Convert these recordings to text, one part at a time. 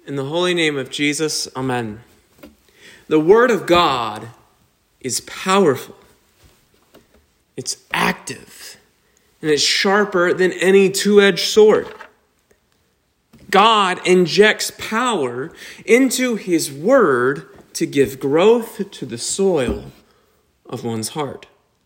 In the holy name of Jesus, amen. The Word of God is powerful. It's active. And it's sharper than any two-edged sword. God injects power into His Word to give growth to the soil of one's heart.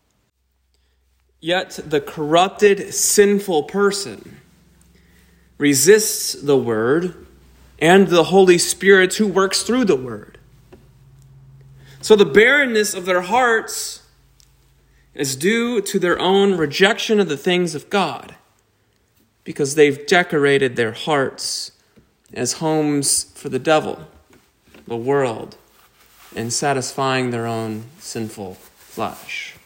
Yet the corrupted, sinful person resists the Word and the Holy Spirit who works through the Word. So the barrenness of their hearts is due to their own rejection of the things of God, because they've decorated their hearts as homes for the devil, the world, and satisfying their own sinful flesh.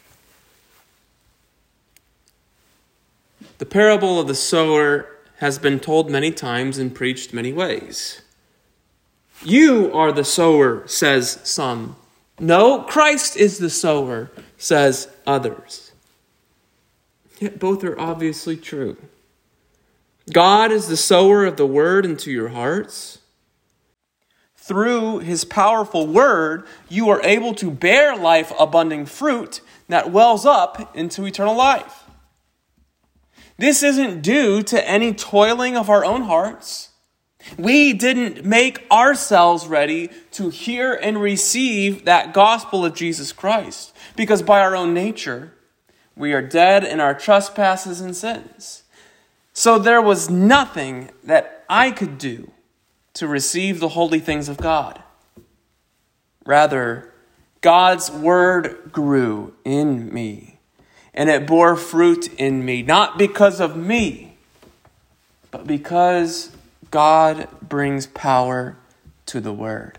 The parable of the sower has been told many times and preached many ways. You are the sower, says some. No, Christ is the sower, says others. Yet both are obviously true. God is the sower of the Word into your hearts. Through His powerful Word, you are able to bear life-abundant fruit that wells up into eternal life. This isn't due to any toiling of our own hearts. We didn't make ourselves ready to hear and receive that gospel of Jesus Christ, because by our own nature, we are dead in our trespasses and sins. So there was nothing that I could do to receive the holy things of God. Rather, God's Word grew in me. And it bore fruit in me, not because of me, but because God brings power to the Word.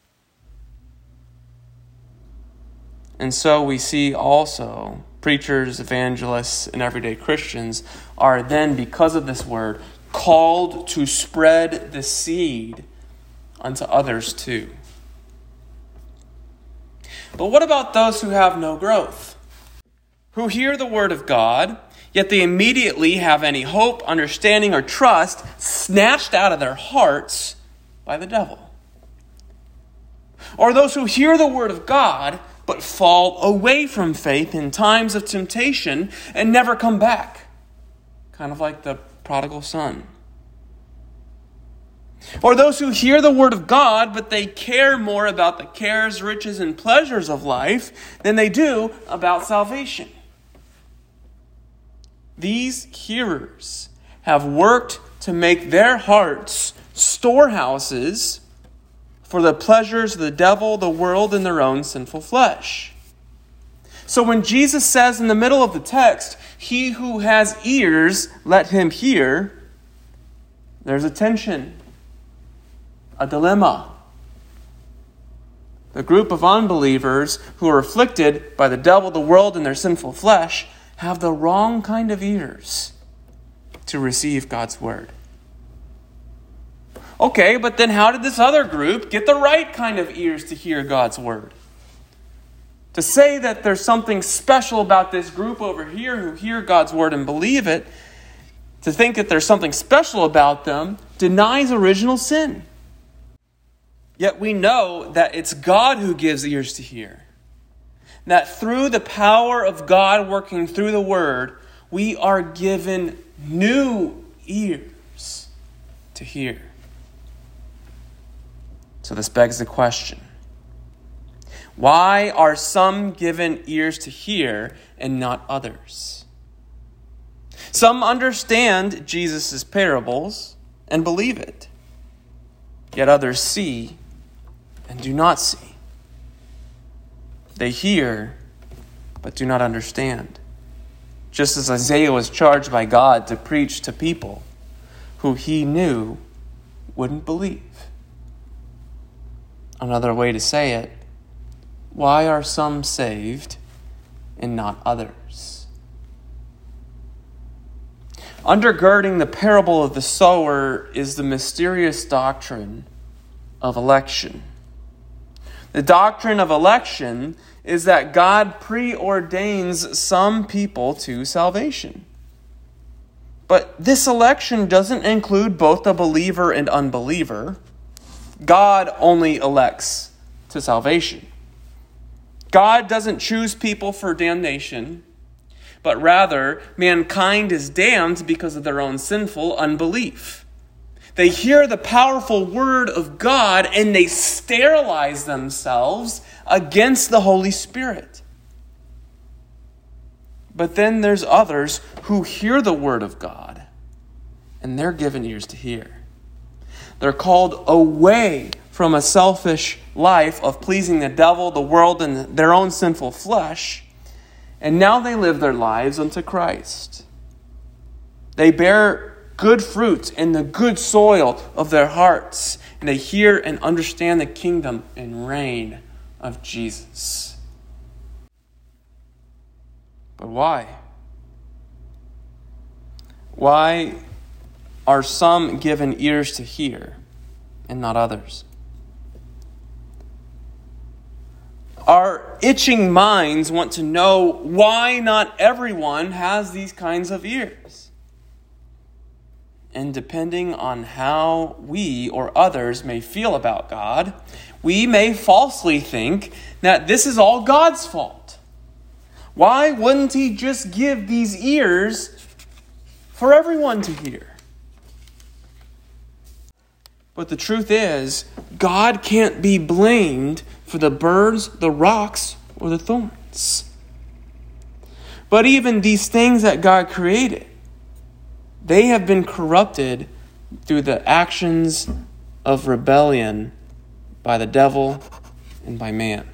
And so we see also preachers, evangelists, and everyday Christians are then, because of this Word, called to spread the seed unto others too. But what about those who have no growth? Who hear the Word of God, yet they immediately have any hope, understanding, or trust snatched out of their hearts by the devil. Or those who hear the Word of God, but fall away from faith in times of temptation and never come back. Kind of like the prodigal son. Or those who hear the Word of God, but they care more about the cares, riches, and pleasures of life than they do about salvation. These hearers have worked to make their hearts storehouses for the pleasures of the devil, the world, and their own sinful flesh. So when Jesus says in the middle of the text, "He who has ears, let him hear," there's a tension, a dilemma. The group of unbelievers who are afflicted by the devil, the world, and their sinful flesh have the wrong kind of ears to receive God's Word. Okay, but then how did this other group get the right kind of ears to hear God's Word? To say that there's something special about this group over here who hear God's Word and believe it, to think that there's something special about them, denies original sin. Yet we know that it's God who gives ears to hear. That through the power of God working through the Word, we are given new ears to hear. So this begs the question, why are some given ears to hear and not others? Some understand Jesus' parables and believe it, yet others see and do not see. They hear, but do not understand. Just as Isaiah was charged by God to preach to people who he knew wouldn't believe. Another way to say it, why are some saved and not others? Undergirding the parable of the sower is the mysterious doctrine of election. The doctrine of election is that God preordains some people to salvation. But this election doesn't include both the believer and unbeliever. God only elects to salvation. God doesn't choose people for damnation, but rather mankind is damned because of their own sinful unbelief. They hear the powerful word of God and they sterilize themselves against the Holy Spirit. But then there's others who hear the word of God and they're given ears to hear. They're called away from a selfish life of pleasing the devil, the world, and their own sinful flesh. And now they live their lives unto Christ. They bear good fruit in the good soil of their hearts. And they hear and understand the kingdom and reign of Jesus. But why? Why are some given ears to hear and not others? Our itching minds want to know why not everyone has these kinds of ears. And depending on how we or others may feel about God, we may falsely think that this is all God's fault. Why wouldn't He just give these ears for everyone to hear? But the truth is, God can't be blamed for the birds, the rocks, or the thorns. But even these things that God created, they have been corrupted through the actions of rebellion by the devil and by man.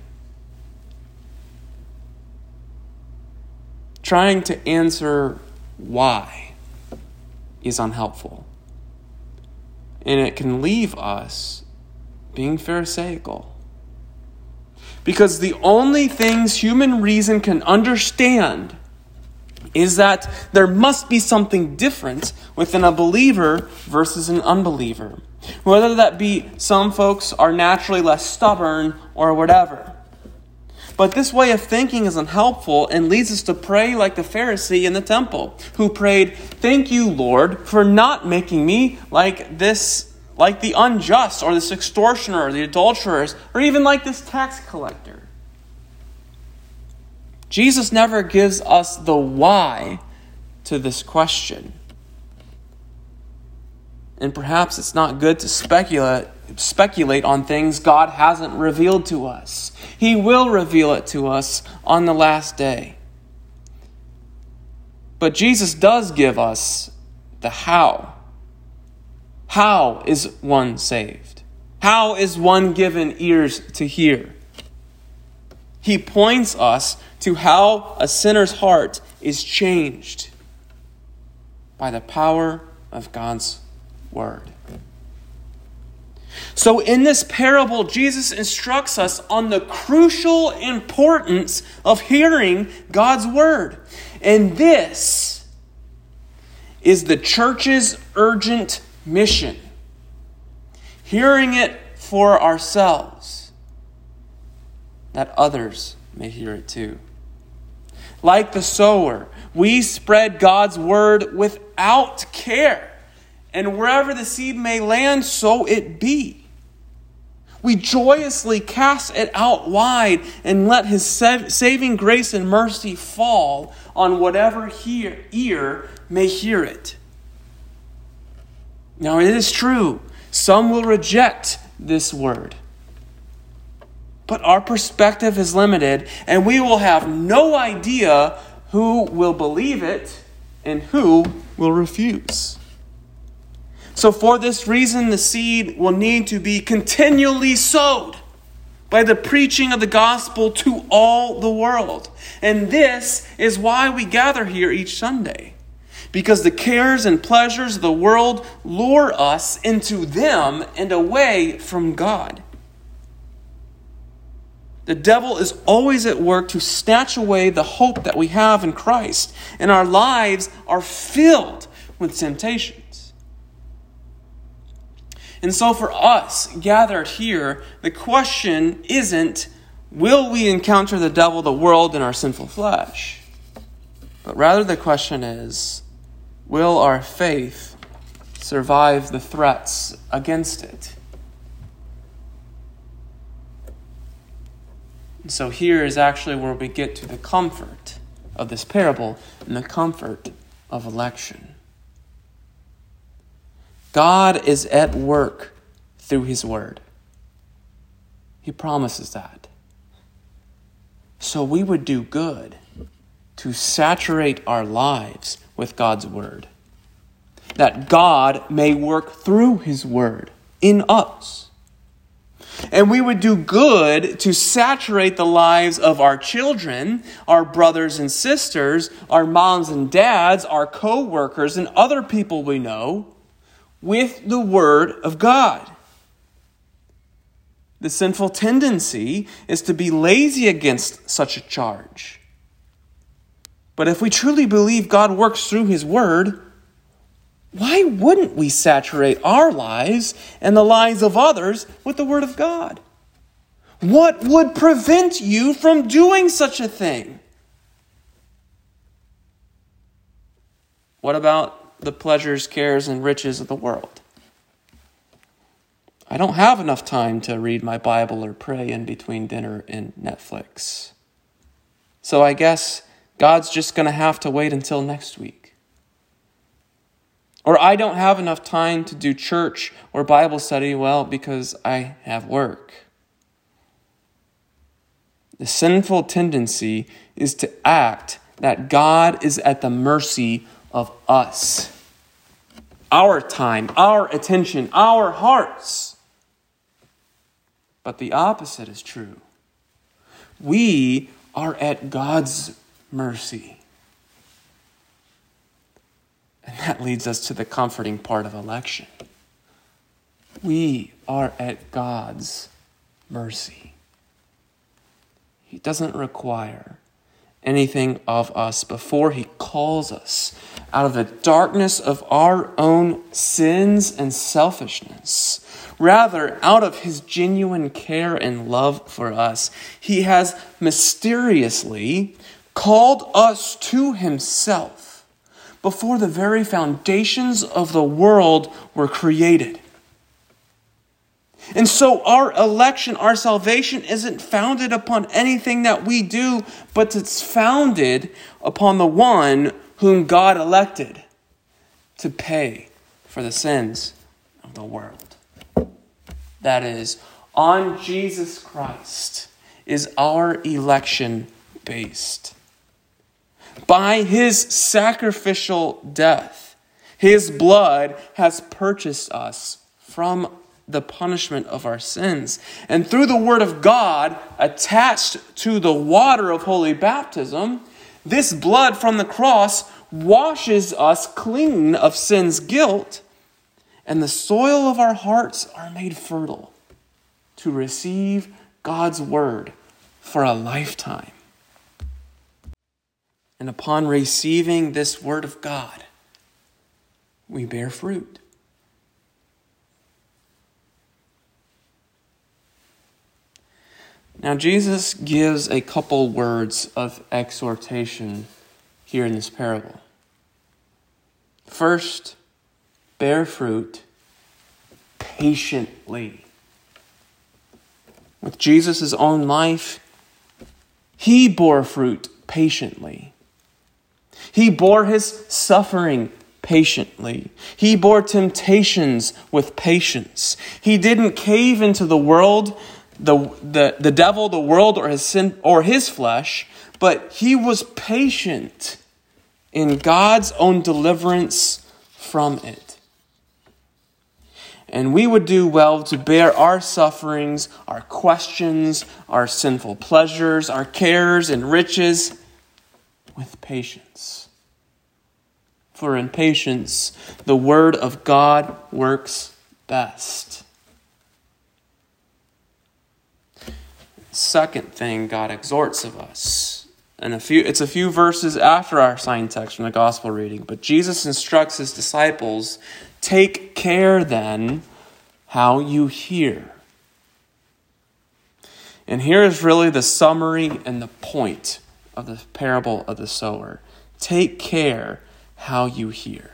Trying to answer why is unhelpful. And it can leave us being pharisaical. Because the only things human reason can understand is that there must be something different within a believer versus an unbeliever. Whether that be some folks are naturally less stubborn or whatever. But this way of thinking is unhelpful and leads us to pray like the Pharisee in the temple, who prayed, "Thank you, Lord, for not making me like this, like the unjust, or this extortioner, or the adulterers, or even like this tax collector." Jesus never gives us the why to this question. And perhaps it's not good to speculate on things God hasn't revealed to us. He will reveal it to us on the last day. But Jesus does give us the how. How is one saved? How is one given ears to hear? He points us to how a sinner's heart is changed by the power of God's word. So in this parable, Jesus instructs us on the crucial importance of hearing God's word. And this is the church's urgent mission. Hearing it for ourselves, that others may hear it too. Like the sower, we spread God's word without care. And wherever the seed may land, so it be. We joyously cast it out wide and let His saving grace and mercy fall on whatever ear may hear it. Now it is true, some will reject this word. But our perspective is limited, and we will have no idea who will believe it and who will refuse. So for this reason, the seed will need to be continually sowed by the preaching of the gospel to all the world. And this is why we gather here each Sunday. Because the cares and pleasures of the world lure us into them and away from God. The devil is always at work to snatch away the hope that we have in Christ. And our lives are filled with temptations. And so for us gathered here, the question isn't, will we encounter the devil, the world, and our sinful flesh? But rather the question is, will our faith survive the threats against it? And so here is actually where we get to the comfort of this parable and the comfort of election. God is at work through his word. He promises that. So we would do good to saturate our lives with God's word, that God may work through his word in us. And we would do good to saturate the lives of our children, our brothers and sisters, our moms and dads, our co-workers, and other people we know with the word of God. The sinful tendency is to be lazy against such a charge. But if we truly believe God works through his word, why wouldn't we saturate our lives and the lives of others with the word of God? What would prevent you from doing such a thing? What about the pleasures, cares, and riches of the world? I don't have enough time to read my Bible or pray in between dinner and Netflix. So I guess God's just going to have to wait until next week. Or I don't have enough time to do church or Bible study, well, because I have work. The sinful tendency is to act that God is at the mercy of us. Our time, our attention, our hearts. But the opposite is true. We are at God's mercy. And that leads us to the comforting part of election. We are at God's mercy. He doesn't require anything of us before he calls us out of the darkness of our own sins and selfishness. Rather, out of his genuine care and love for us, he has mysteriously called us to himself before the very foundations of the world were created. And so our election, our salvation isn't founded upon anything that we do, but it's founded upon the one whom God elected to pay for the sins of the world. That is, on Jesus Christ is our election based. By his sacrificial death, his blood has purchased us from the punishment of our sins. And through the word of God attached to the water of holy baptism, this blood from the cross washes us clean of sin's guilt, and the soil of our hearts are made fertile to receive God's word for a lifetime. And upon receiving this word of God, we bear fruit. Now, Jesus gives a couple words of exhortation here in this parable. First, bear fruit patiently. With Jesus' own life, he bore fruit patiently. He bore his suffering patiently. He bore temptations with patience. He didn't cave into the world, the devil, the world, or his sin, or his flesh, but he was patient in God's own deliverance from it. And we would do well to bear our sufferings, our questions, our sinful pleasures, our cares and riches with patience. For in patience, the word of God works best. Second thing God exhorts of us, and it's a few verses after our assigned text from the gospel reading, but Jesus instructs his disciples, take care then how you hear. And here is really the summary and the point of the parable of the sower. Take care how you hear.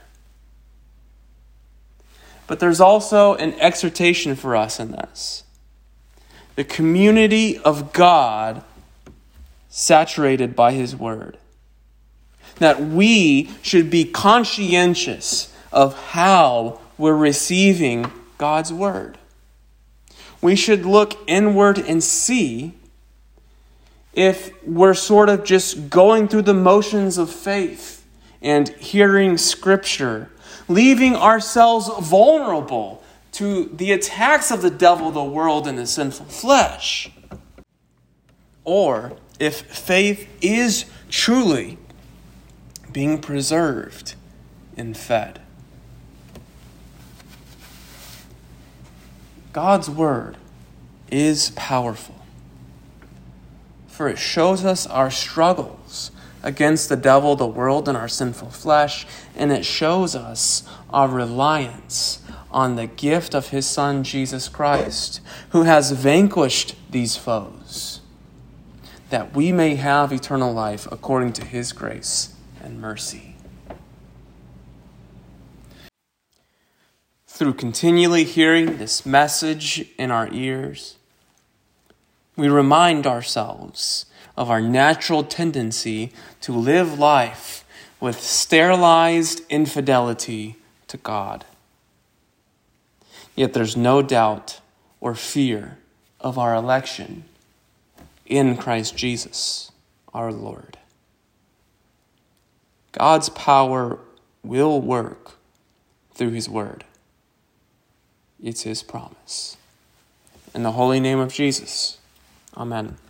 But there's also an exhortation for us in this. The community of God saturated by his word. That we should be conscientious of how we're receiving God's word. We should look inward and see if we're sort of just going through the motions of faith and hearing Scripture, leaving ourselves vulnerable to the attacks of the devil, the world, and the sinful flesh. Or if faith is truly being preserved and fed. God's word is powerful, for it shows us our struggles against the devil, the world, and our sinful flesh, and it shows us our reliance on the gift of his Son, Jesus Christ, who has vanquished these foes, that we may have eternal life according to his grace and mercy. Through continually hearing this message in our ears, we remind ourselves of our natural tendency to live life with sterilized infidelity to God. Yet there's no doubt or fear of our election in Christ Jesus, our Lord. God's power will work through his word. It's his promise. In the holy name of Jesus, amen.